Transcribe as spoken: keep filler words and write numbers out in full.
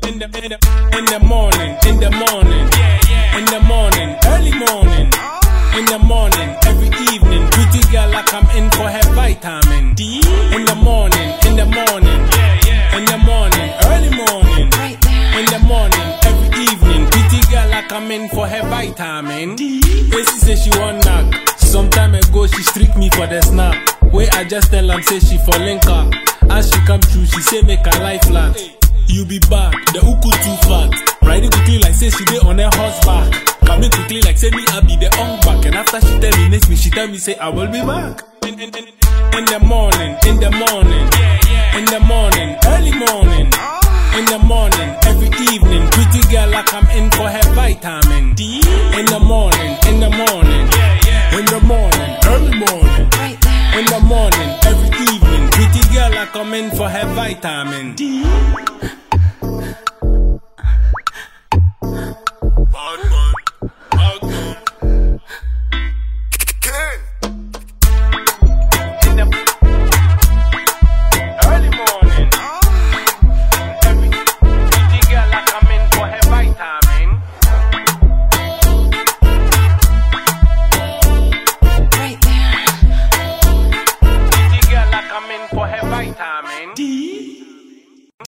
in the, in the, in the morning, in the morning, yeah, yeah. In the morning, early morning, in the morning, every evening. Pretty girl like I'm in for her vitamin D. In the morning, in the morning, yeah, yeah. In the morning, early morning, right there. In the morning, every evening. Pretty girl like I'm in for her vitamin D. She say she want knock. Some time ago she streak me for the snap. Where I just tell am say she for link up. As she come through, she say make her life flat. You be bad, the uku too fat. Riding quickly like say she dey on her horseback. Coming quickly like say me I be the on back. And after she terminates me, she tell me say I will be back. In, in, in, in the morning, in the morning, yeah, yeah. In the morning, early morning, in the morning, every evening. Pretty girl like I'm in for her vitamin D. In the morning, in the morning, yeah, yeah. In the morning, early morning, right there. In the morning, every evening. Pretty girl like I'm in for her vitamin D.